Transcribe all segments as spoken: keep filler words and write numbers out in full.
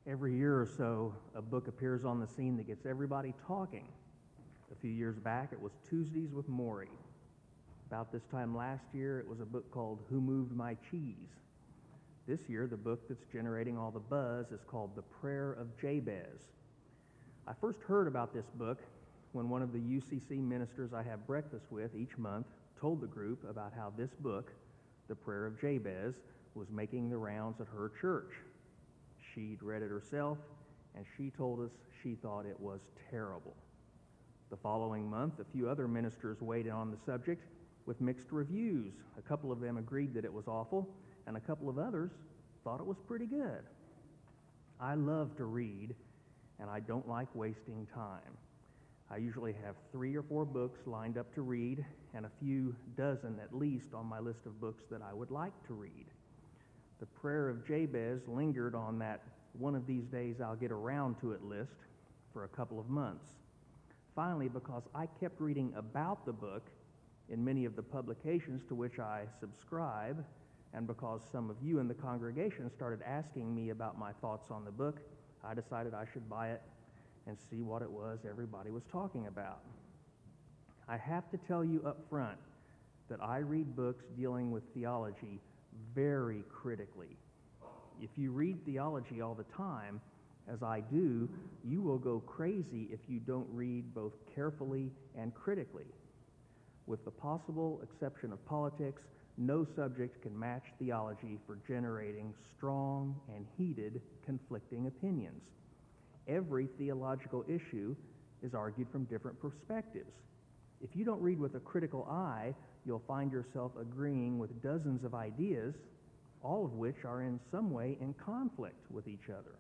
Every year or so, a book appears on the scene that gets everybody talking. A few years back, it was Tuesdays with Morrie. About this time last year, it was a book called Who Moved My Cheese? This year, the book that's generating all the buzz is called The Prayer of Jabez. I first heard about this book when one of the U C C ministers I have breakfast with each month told the group about how this book, The Prayer of Jabez, was making the rounds at her church. She'd read it herself, and she told us she thought it was terrible. The following month, a few other ministers weighed in on the subject with mixed reviews. A couple of them agreed that it was awful, and a couple of others thought it was pretty good. I love to read, and I don't like wasting time. I usually have three or four books lined up to read, and a few dozen at least on my list of books that I would like to read. The Prayer of Jabez lingered on that one of these days I'll get around to it list for a couple of months. Finally, because I kept reading about the book in many of the publications to which I subscribe, and because some of you in the congregation started asking me about my thoughts on the book, I decided I should buy it and see what it was everybody was talking about. I have to tell you up front that I read books dealing with theology very critically. If you read theology all the time, as I do, you will go crazy if you don't read both carefully and critically. With the possible exception of politics, no subject can match theology for generating strong and heated conflicting opinions. Every theological issue is argued from different perspectives. If you don't read with a critical eye, you'll find yourself agreeing with dozens of ideas, all of which are in some way in conflict with each other.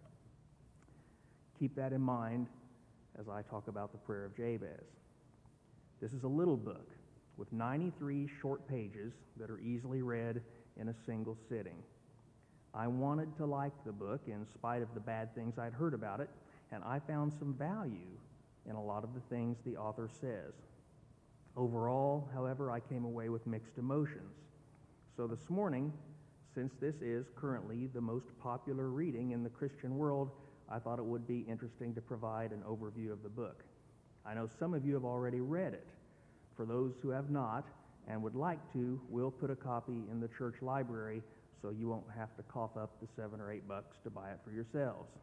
Keep that in mind as I talk about the Prayer of Jabez. This is a little book with ninety-three short pages that are easily read in a single sitting. I wanted to like the book in spite of the bad things I'd heard about it, and I found some value in a lot of the things the author says. Overall, however, I came away with mixed emotions. So this morning, since this is currently the most popular reading in the Christian world, I thought it would be interesting to provide an overview of the book. I know some of you have already read it. For those who have not and would like to, we'll put a copy in the church library so you won't have to cough up the seven or eight bucks to buy it for yourselves.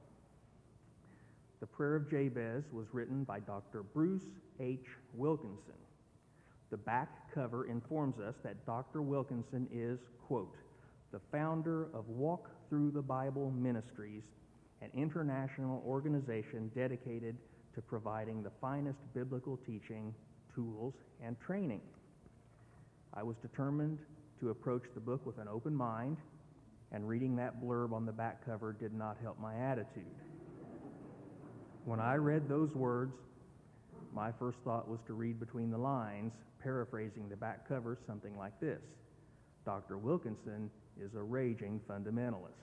The Prayer of Jabez was written by Doctor Bruce H. Wilkinson. The back cover informs us that Doctor Wilkinson is, quote, the founder of Walk Through the Bible Ministries, an international organization dedicated to providing the finest biblical teaching, tools, and training. I was determined to approach the book with an open mind, and reading that blurb on the back cover did not help my attitude. When I read those words, my first thought was to read between the lines, paraphrasing the back cover something like this: Doctor Wilkinson is a raging fundamentalist.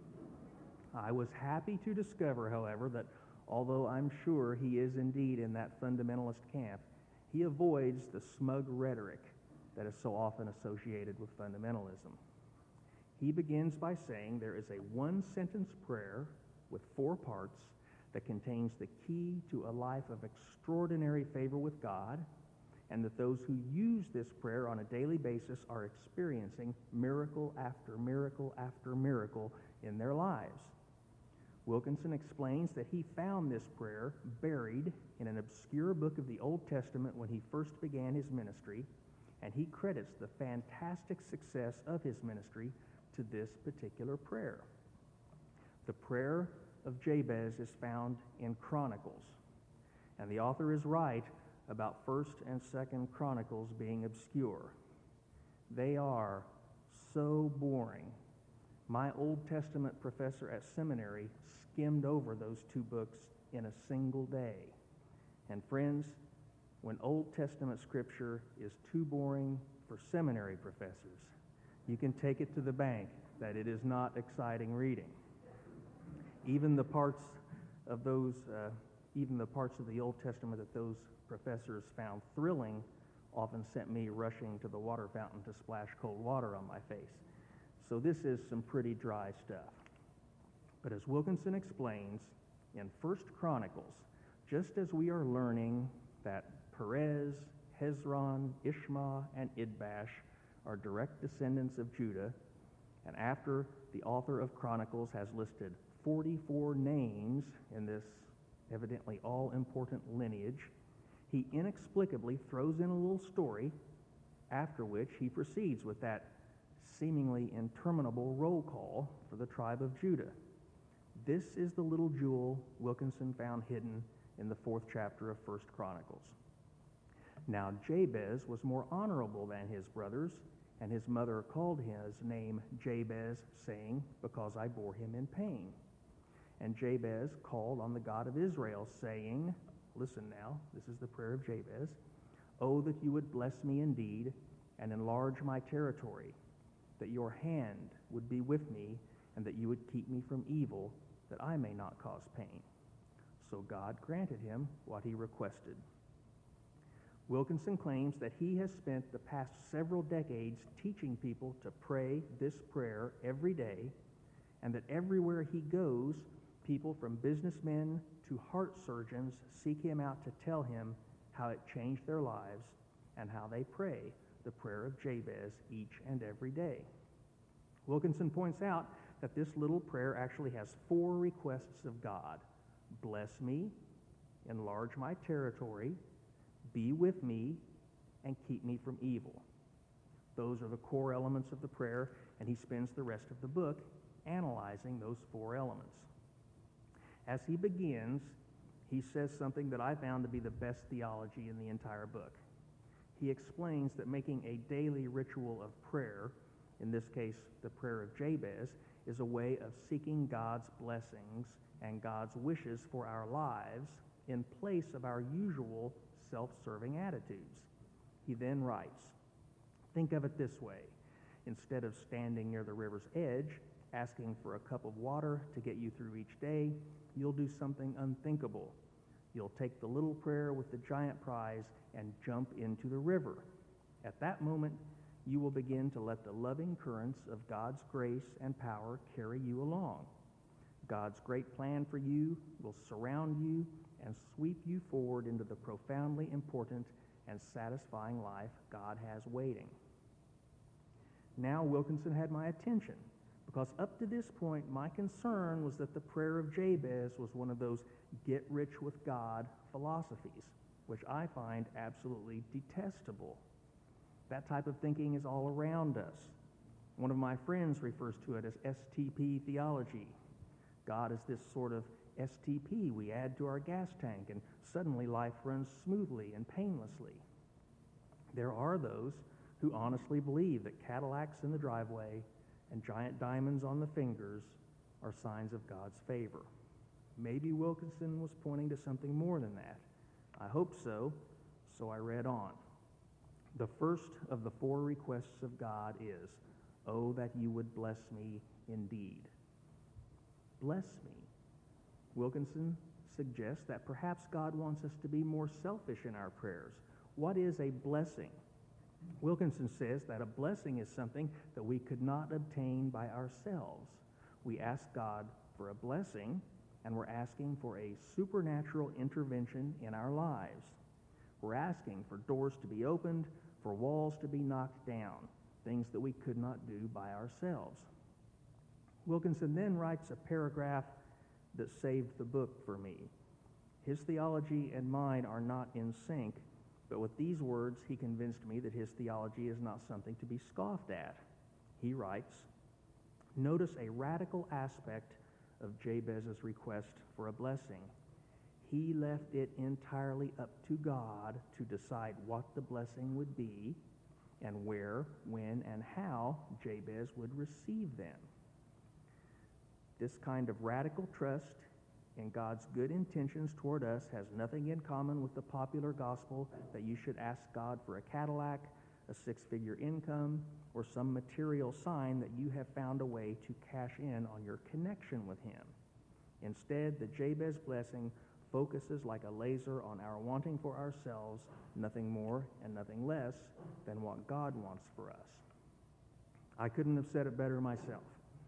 I was happy to discover, however, that although I'm sure he is indeed in that fundamentalist camp, he avoids the smug rhetoric that is so often associated with fundamentalism. He begins by saying there is a one-sentence prayer with four parts that contains the key to a life of extraordinary favor with God, and that those who use this prayer on a daily basis are experiencing miracle after miracle after miracle in their lives. Wilkinson explains that he found this prayer buried in an obscure book of the Old Testament when he first began his ministry, and he credits the fantastic success of his ministry to this particular prayer. The Prayer of Jabez is found in Chronicles, and the author is right about First and Second Chronicles being obscure. They are so boring. My Old Testament professor at seminary skimmed over those two books in a single day. And friends, when Old Testament scripture is too boring for seminary professors, you can take it to the bank that it is not exciting reading. Even the parts of those, uh, even the parts of the Old Testament that those professors found thrilling often sent me rushing to the water fountain to splash cold water on my face. So this is some pretty dry stuff. But as Wilkinson explains in First Chronicles, just as we are learning that Perez, Hezron, Ishma, and Idbash are direct descendants of Judah, and after the author of Chronicles has listed forty-four names in this evidently all-important lineage, he inexplicably throws in a little story, after which he proceeds with that seemingly interminable roll call for the tribe of Judah. This is the little jewel Wilkinson found hidden in the fourth chapter of First Chronicles. Now Jabez was more honorable than his brothers, and his mother called his name Jabez, saying, because I bore him in pain. And Jabez called on the God of Israel, saying, listen now, this is the prayer of Jabez, oh, that you would bless me indeed and enlarge my territory, that your hand would be with me, and that you would keep me from evil, that I may not cause pain. So God granted him what he requested. Wilkinson claims that he has spent the past several decades teaching people to pray this prayer every day, and that everywhere he goes, people from businessmen to heart surgeons seek him out to tell him how it changed their lives and how they pray the prayer of Jabez each and every day. Wilkinson points out that this little prayer actually has four requests of God. Bless me, enlarge my territory, be with me, and keep me from evil. Those are the core elements of the prayer, and he spends the rest of the book analyzing those four elements. As he begins, he says something that I found to be the best theology in the entire book. He explains that making a daily ritual of prayer, in this case the prayer of Jabez, is a way of seeking God's blessings and God's wishes for our lives in place of our usual self-serving attitudes. He then writes, think of it this way. Instead of standing near the river's edge, asking for a cup of water to get you through each day, you'll do something unthinkable. You'll take the little prayer with the giant prize and jump into the river. At that moment, you will begin to let the loving currents of God's grace and power carry you along. God's great plan for you will surround you and sweep you forward into the profoundly important and satisfying life God has waiting. Now Wilkinson had my attention, because up to this point, my concern was that the prayer of Jabez was one of those get-rich-with-God philosophies, which I find absolutely detestable. That type of thinking is all around us. One of my friends refers to it as S T P theology. God is this sort of S T P we add to our gas tank, and suddenly life runs smoothly and painlessly. There are those who honestly believe that Cadillacs in the driveway and giant diamonds on the fingers are signs of God's favor. Maybe Wilkinson was pointing to something more than that. I hope so, so I read on. The first of the four requests of God is, oh, that you would bless me indeed. Bless me. Wilkinson suggests that perhaps God wants us to be more selfish in our prayers. What is a blessing? Wilkinson says that a blessing is something that we could not obtain by ourselves. We ask God for a blessing, and we're asking for a supernatural intervention in our lives. We're asking for doors to be opened, for walls to be knocked down, things that we could not do by ourselves. Wilkinson then writes a paragraph that saved the book for me. His theology and mine are not in sync, but with these words, he convinced me that his theology is not something to be scoffed at. He writes, notice a radical aspect of Jabez's request for a blessing. He left it entirely up to God to decide what the blessing would be and where, when, and how Jabez would receive them. This kind of radical trust in God's good intentions toward us has nothing in common with the popular gospel that you should ask God for a Cadillac, a six-figure income, or some material sign that you have found a way to cash in on your connection with him. Instead, the Jabez blessing focuses like a laser on our wanting for ourselves nothing more and nothing less than what God wants for us. I couldn't have said it better myself.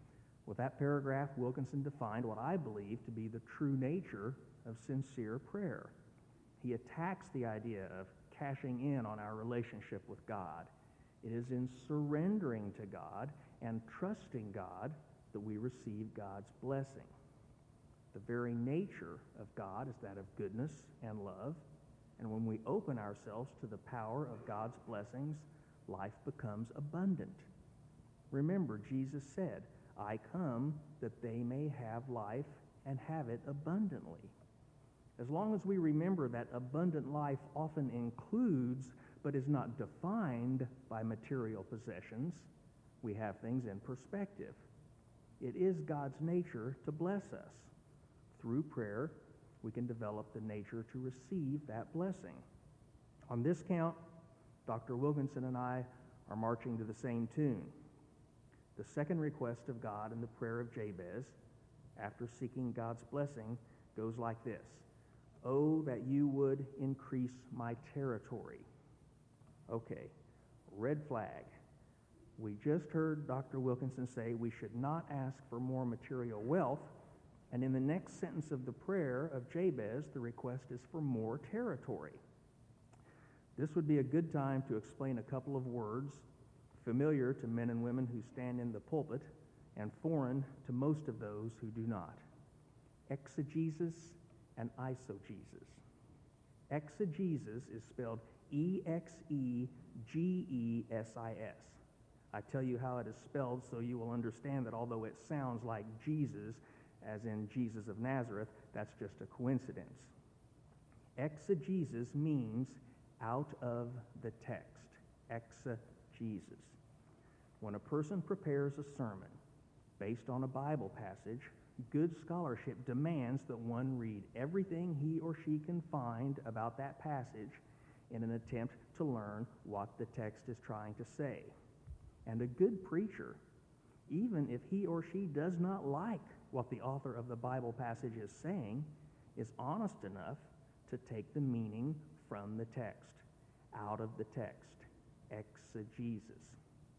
With that paragraph, Wilkinson defined what I believe to be the true nature of sincere prayer. He attacks the idea of cashing in on our relationship with God. It is in surrendering to God and trusting God that we receive God's blessing. The very nature of God is that of goodness and love, and when we open ourselves to the power of God's blessings, life becomes abundant. Remember, Jesus said, "I come that they may have life and have it abundantly." As long as we remember that abundant life often includes but is not defined by material possessions, we have things in perspective. It is God's nature to bless us. Through prayer, we can develop the nature to receive that blessing. On this count, Doctor Wilkinson and I are marching to the same tune. The second request of God in the prayer of Jabez, after seeking God's blessing, goes like this: "Oh, that you would increase my territory." Okay, red flag. We just heard Doctor Wilkinson say we should not ask for more material wealth, and in the next sentence of the prayer of Jabez, the request is for more territory. This would be a good time to explain a couple of words familiar to men and women who stand in the pulpit and foreign to most of those who do not: exegesis and eisegesis. Exegesis is spelled E X E G E S I S. I tell you how it is spelled so you will understand that although it sounds like Jesus, as in Jesus of Nazareth, that's just a coincidence. Exegesis means out of the text. Exegesis. When a person prepares a sermon based on a Bible passage, good scholarship demands that one read everything he or she can find about that passage in an attempt to learn what the text is trying to say. And a good preacher, even if he or she does not like what the author of the Bible passage is saying, is honest enough to take the meaning from the text, out of the text. Exegesis.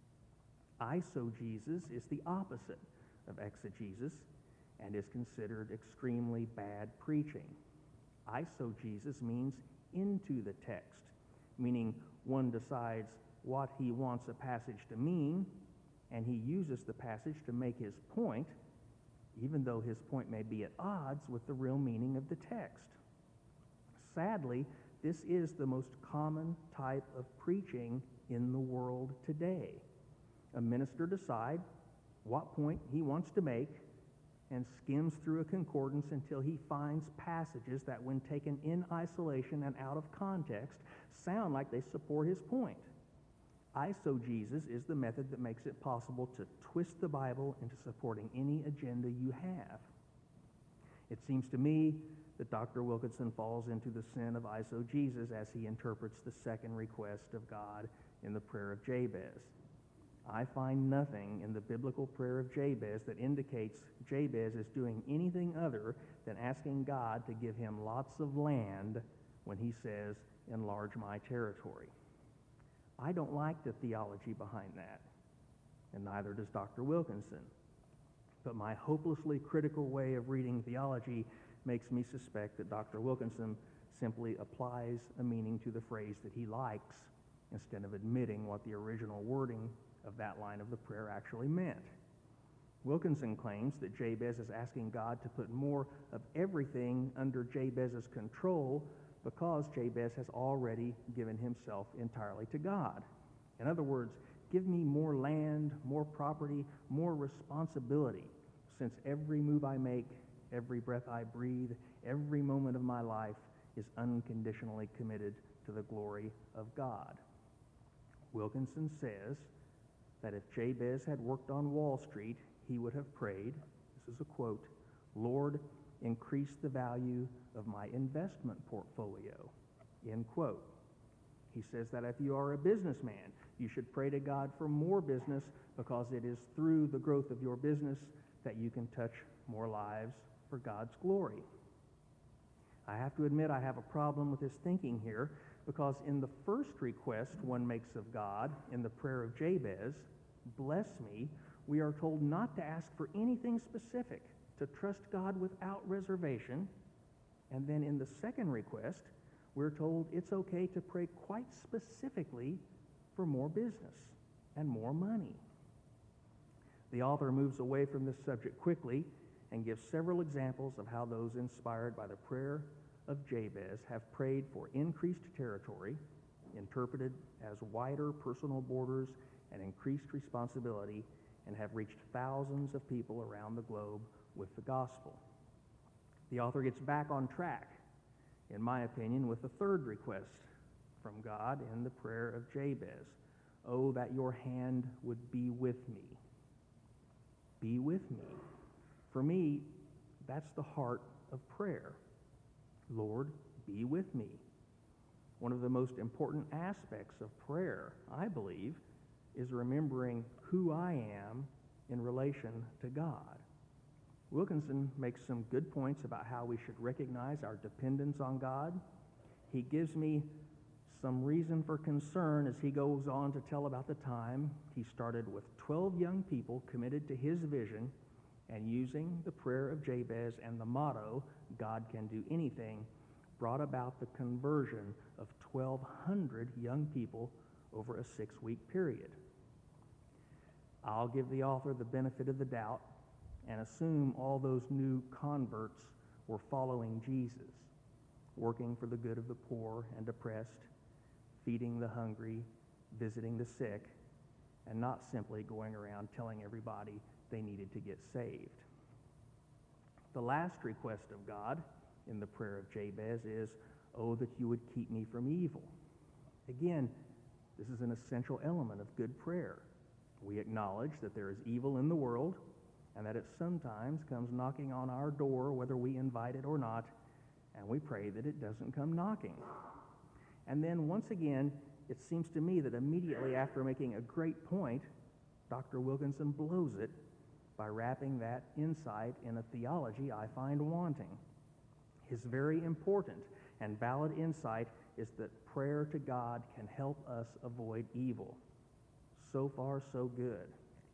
Eisegesis is the opposite of exegesis and is considered extremely bad preaching. Eisegesis means into the text, meaning one decides what he wants a passage to mean, and he uses the passage to make his point, even though his point may be at odds with the real meaning of the text. Sadly, this is the most common type of preaching in the world today. A minister decides what point he wants to make and skims through a concordance until he finds passages that, when taken in isolation and out of context, sound like they support his point. Eisegesis is the method that makes it possible to twist the Bible into supporting any agenda you have. It seems to me that Doctor Wilkinson falls into the sin of eisegesis as he interprets the second request of God in the prayer of Jabez. I find nothing in the biblical prayer of Jabez that indicates Jabez is doing anything other than asking God to give him lots of land when he says, "Enlarge my territory." I don't like the theology behind that, and neither does Doctor Wilkinson. But my hopelessly critical way of reading theology makes me suspect that Doctor Wilkinson simply applies a meaning to the phrase that he likes instead of admitting what the original wording of that line of the prayer actually meant. Wilkinson claims that Jabez is asking God to put more of everything under Jabez's control because Jabez has already given himself entirely to God. In other words, give me more land, more property, more responsibility, since every move I make, every breath I breathe, every moment of my life is unconditionally committed to the glory of God. Wilkinson says that if Jabez had worked on Wall Street, he would have prayed, this is a quote, "Lord, increase the value of my investment portfolio," end quote. He says that if you are a businessman, you should pray to God for more business because it is through the growth of your business that you can touch more lives for God's glory. I have to admit I have a problem with his thinking here, because in the first request one makes of God in the prayer of Jabez, "Bless me," we are told not to ask for anything specific, to trust God without reservation. And then in the second request, we're told it's okay to pray quite specifically for more business and more money. The author moves away from this subject quickly and gives several examples of how those inspired by the prayer of Jabez have prayed for increased territory, interpreted as wider personal borders and increased responsibility, and have reached thousands of people around the globe with the gospel. The author gets back on track, in my opinion, with the third request from God in the prayer of Jabez. Oh, that your hand would be with me. Be with me. For me, that's the heart of prayer. Lord, be with me. One of the most important aspects of prayer, I believe, is remembering who I am in relation to God. Wilkinson makes some good points about how we should recognize our dependence on God. He gives me some reason for concern as he goes on to tell about the time he started with twelve young people committed to his vision, and using the prayer of Jabez and the motto, God can do anything, brought about the conversion of twelve hundred young people over a six-week period. I'll give the author the benefit of the doubt and assume all those new converts were following Jesus, working for the good of the poor and oppressed, feeding the hungry, visiting the sick, and not simply going around telling everybody they needed to get saved. The last request of God in the prayer of Jabez is, oh, that you would keep me from evil. Again, this is an essential element of good prayer. We acknowledge that there is evil in the world and that it sometimes comes knocking on our door whether we invite it or not, and we pray that it doesn't come knocking. And then once again, it seems to me that immediately after making a great point, Doctor Wilkinson blows it by wrapping that insight in a theology I find wanting. His very important and valid insight is that prayer to God can help us avoid evil. So far, so good.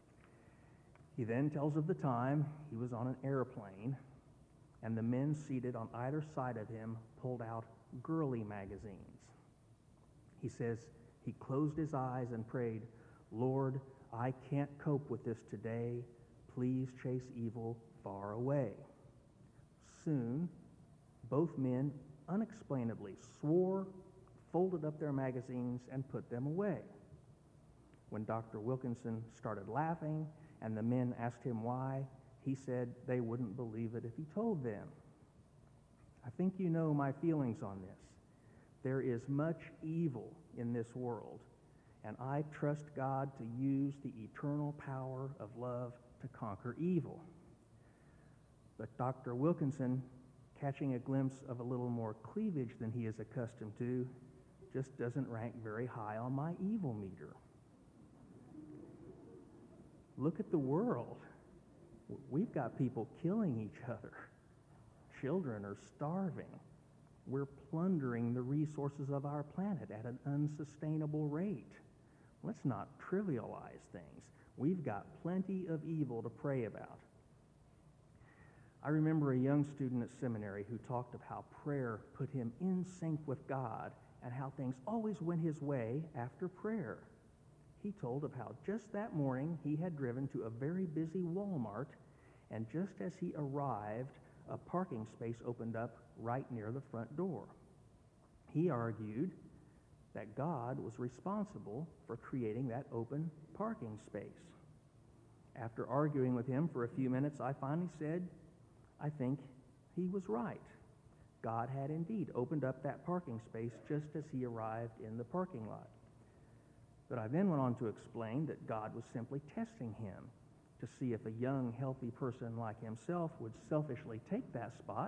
He then tells of the time he was on an airplane and the men seated on either side of him pulled out girly magazines. He says he closed his eyes and prayed, Lord, I can't cope with this today. Please chase evil far away. Soon, both men unexplainably swore, folded up their magazines, and put them away. When Doctor Wilkinson started laughing and the men asked him why, he said they wouldn't believe it if he told them. I think you know my feelings on this. There is much evil in this world, and I trust God to use the eternal power of love to conquer evil. But Doctor Wilkinson, catching a glimpse of a little more cleavage than he is accustomed to, just doesn't rank very high on my evil meter. Look at the world. We've got people killing each other. Children are starving. We're plundering the resources of our planet at an unsustainable rate. Let's not trivialize things. We've got plenty of evil to pray about. I remember a young student at seminary who talked of how prayer put him in sync with God and how things always went his way after prayer. He told of how just that morning he had driven to a very busy Walmart, and just as he arrived, a parking space opened up right near the front door. He argued that God was responsible for creating that open parking space. After arguing with him for a few minutes, I finally said, I think he was right. God had indeed opened up that parking space just as he arrived in the parking lot. But I then went on to explain that God was simply testing him to see if a young, healthy person like himself would selfishly take that spot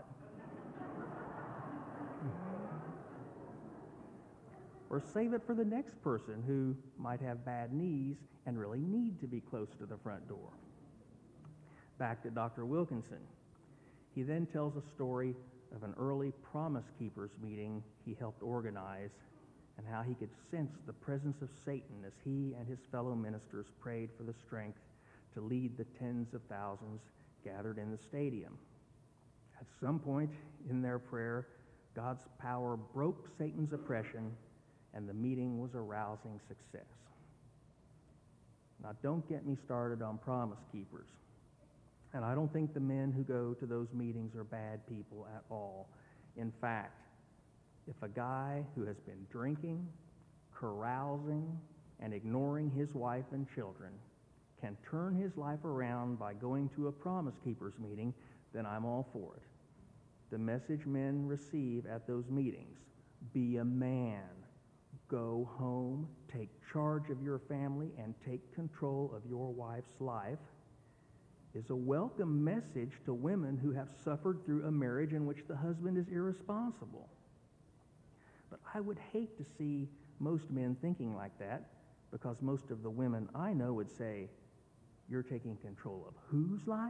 or save it for the next person who might have bad knees and really need to be close to the front door. Back to Doctor Wilkinson. He then tells a story of an early Promise Keepers meeting he helped organize and how he could sense the presence of Satan as he and his fellow ministers prayed for the strength to lead the tens of thousands gathered in the stadium. At some point in their prayer, God's power broke Satan's oppression, and the meeting was a rousing success. Now, don't get me started on Promise Keepers. And I don't think the men who go to those meetings are bad people at all. In fact, if a guy who has been drinking, carousing, and ignoring his wife and children can turn his life around by going to a Promise Keepers meeting, then I'm all for it. The message men receive at those meetings, be a man, go home, take charge of your family, and take control of your wife's life, is a welcome message to women who have suffered through a marriage in which the husband is irresponsible. But I would hate to see most men thinking like that, because most of the women I know would say, you're taking control of whose life?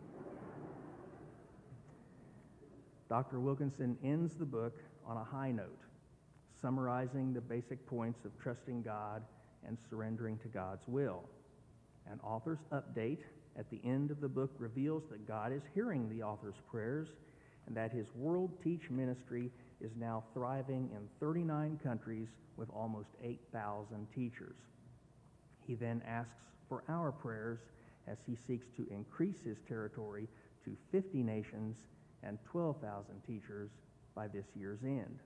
Doctor Wilkinson ends the book on a high note, summarizing the basic points of trusting God and surrendering to God's will. An author's update at the end of the book reveals that God is hearing the author's prayers and that his World Teach ministry is now thriving in thirty-nine countries with almost eight thousand teachers. He then asks for our prayers as he seeks to increase his territory to fifty nations and twelve thousand teachers by this year's end.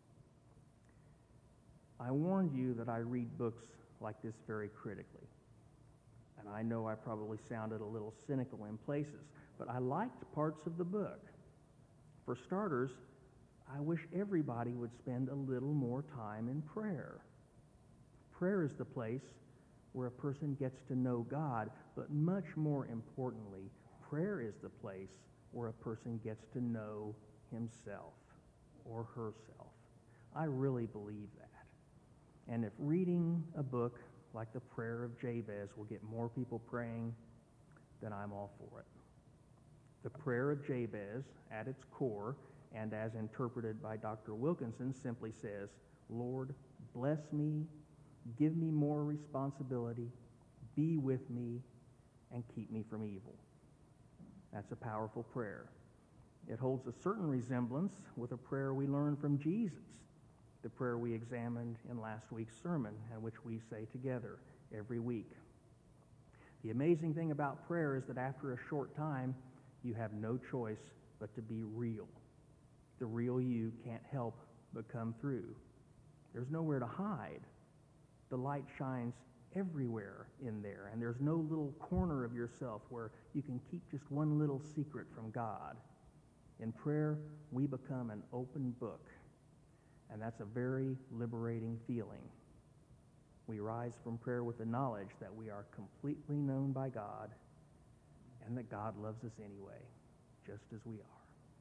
I warned you that I read books like this very critically. And I know I probably sounded a little cynical in places, but I liked parts of the book. For starters, I wish everybody would spend a little more time in prayer. Prayer is the place where a person gets to know God, but much more importantly, prayer is the place where a person gets to know himself or herself. I really believe that. And if reading a book like the Prayer of Jabez will get more people praying, then I'm all for it. The Prayer of Jabez, at its core, and as interpreted by Doctor Wilkinson, simply says, Lord, bless me, give me more responsibility, be with me, and keep me from evil. That's a powerful prayer. It holds a certain resemblance with a prayer we learned from Jesus, the prayer we examined in last week's sermon, and which we say together every week. The amazing thing about prayer is that after a short time, you have no choice but to be real. The real you can't help but come through. There's nowhere to hide. The light shines everywhere in there, and there's no little corner of yourself where you can keep just one little secret from God. In prayer, we become an open book, and that's a very liberating feeling. We rise from prayer with the knowledge that we are completely known by God and that God loves us anyway, just as we are.